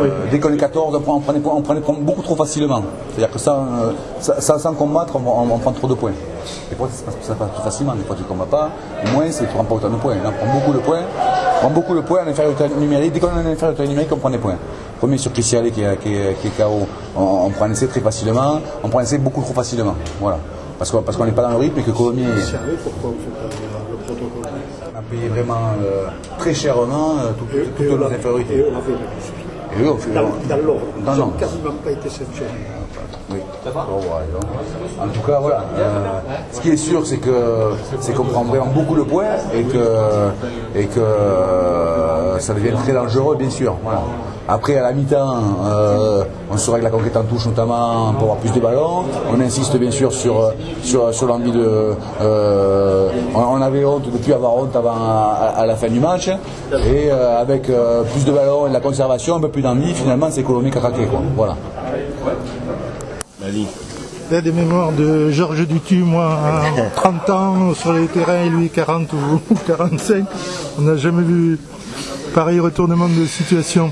dès qu'on est 14, on prend les points beaucoup trop facilement. C'est-à-dire que sans combattre, on prend trop de points. Des fois, ça passe plus facilement. Des fois, tu ne combats pas, au moins, tu ne prends pas autant de points. Là, on prend beaucoup de points en infériorité numérique. Dès qu'on est en infériorité numérique, on prend des points. Premier sur Christian qui est KO, on prend un essai très facilement, on prend un essai beaucoup trop facilement. Voilà. Parce qu'on n'est pas dans le rythme et que Colomiers. Pourquoi on ne fait pas le protocole? On a payé vraiment très chèrement toutes nos infériorités. Et on avait dans l'ordre. Ils n'ont quasiment pas été sanctionnés. Oui. En tout cas, voilà. Ce qui est sûr, c'est qu'on prend vraiment beaucoup de points et que ça devient très dangereux, bien sûr. Voilà. Après, à la mi-temps, on se règle la conquête en touche, notamment pour avoir plus de ballons. On insiste bien sûr sur l'envie de. On avait honte de ne plus avoir honte à la fin du match. Et avec plus de ballons et de la conservation, un peu plus d'envie, finalement, c'est Colomiers qui a craqué, quoi. Voilà. Il y a des mémoires de Georges Dutu, moi, à 30 ans sur les terrains, et lui 40 ou 45. On n'a jamais vu pareil retournement de situation.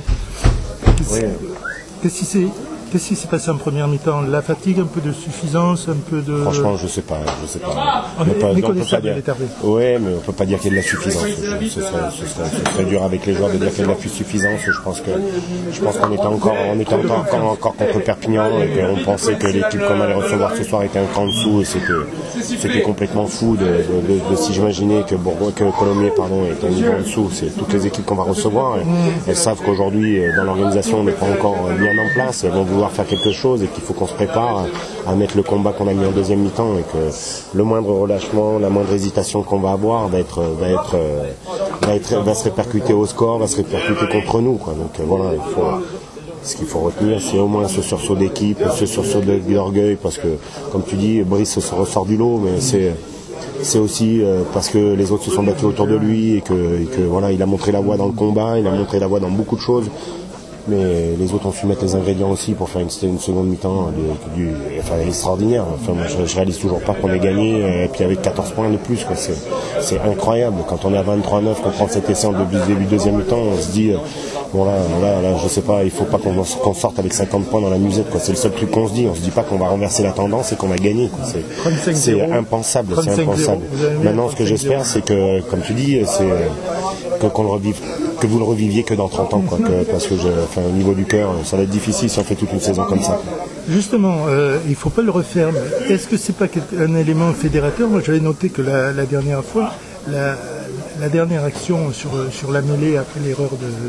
Qu'est-ce qui s'est passé en première mi-temps? La fatigue, un peu de suffisance, un peu de... Franchement, je sais pas. On peut pas dire. Ouais, mais on peut pas dire qu'il y a de la suffisance. Ce serait dur avec les joueurs de dire qu'il y a de la suffisance. Je pense qu'on était encore contre Perpignan et qu'on pensait que l'équipe qu'on allait recevoir ce soir était un cran en dessous et c'était complètement fou de s'imaginer que Colomiers est un niveau en dessous. C'est toutes les équipes qu'on va recevoir. Elles savent qu'aujourd'hui, dans l'organisation, on n'est pas encore bien en place. Elles vont vouloir faire quelque chose et qu'il faut qu'on se prépare à mettre le combat qu'on a mis en deuxième mi-temps et que le moindre relâchement, la moindre hésitation qu'on va avoir va se répercuter au score, va se répercuter contre nous, quoi. Donc voilà, ce qu'il faut retenir, c'est au moins ce sursaut d'équipe, ce sursaut d'orgueil, parce que, comme tu dis, Brice se ressort du lot, mais c'est aussi parce que les autres se sont battus autour de lui et que voilà, il a montré la voie dans le combat, il a montré la voie dans beaucoup de choses. Mais les autres ont su mettre les ingrédients aussi pour faire une seconde mi-temps extraordinaire. Enfin, moi, je réalise toujours pas qu'on ait gagné et puis avec 14 points de plus, quoi. C'est incroyable. Quand on est à 23-9, qu'on prend cet essai en début deuxième mi-temps, on se dit bon là, je sais pas, il faut pas qu'on sorte avec 50 points dans la musette, quoi. C'est le seul truc qu'on se dit. On se dit pas qu'on va renverser la tendance et qu'on va gagner, quoi. C'est impensable, c'est impensable. Maintenant, ce que j'espère, c'est que, comme tu dis, qu'on le revive, que vous le reviviez que dans 30 ans, quoi. Parce que au niveau du cœur, ça va être difficile si on fait toute une saison comme ça. Justement, il ne faut pas le refaire. Mais est-ce que c'est pas un élément fédérateur? Moi, j'avais noté que la dernière fois, la dernière action sur la mêlée après l'erreur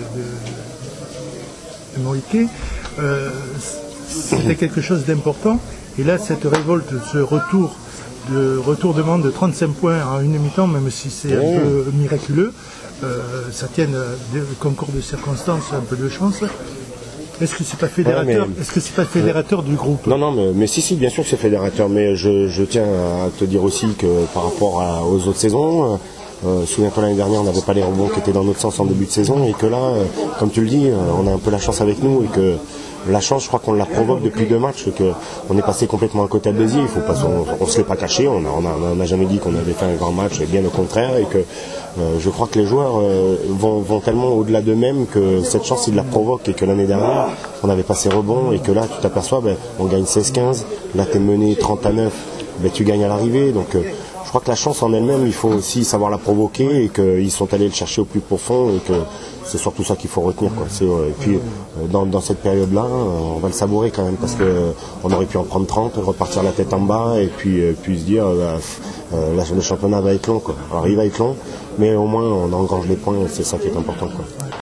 de Moïté, c'était quelque chose d'important. Et là, cette révolte, ce retournement de 35 points en une mi-temps, même si c'est un peu miraculeux, ça tient des concours de circonstances, un peu de chance. Est-ce que c'est pas fédérateur? Est-ce que c'est pas fédérateur du groupe? Non, mais si, bien sûr que c'est fédérateur, mais je tiens à te dire aussi que par rapport aux autres saisons, souviens-toi l'année dernière, on n'avait pas les rebonds qui étaient dans notre sens en début de saison, et que là, comme tu le dis, on a un peu la chance avec nous, et que la chance, je crois qu'on la provoque depuis 2 matchs, qu'on est passé complètement à côté de Béziers. On se l'est pas caché, on n'a jamais dit qu'on avait fait un grand match, et bien au contraire, et que je crois que les joueurs vont tellement au-delà d'eux-mêmes que cette chance, ils la provoquent, et que l'année dernière, on n'avait pas ces rebonds, et que là, tu t'aperçois, on gagne 16-15, là t'es mené 30-9, tu gagnes à l'arrivée, donc je crois que la chance en elle-même, il faut aussi savoir la provoquer, et qu'ils sont allés le chercher au plus profond, et que c'est surtout ça qu'il faut retenir, quoi. Et puis dans cette période-là, on va le savourer quand même, parce que on aurait pu en prendre 30, repartir la tête en bas, et puis se dire le championnat va être long, quoi. Alors il va être long, mais au moins on engrange les points, et c'est ça qui est important, quoi.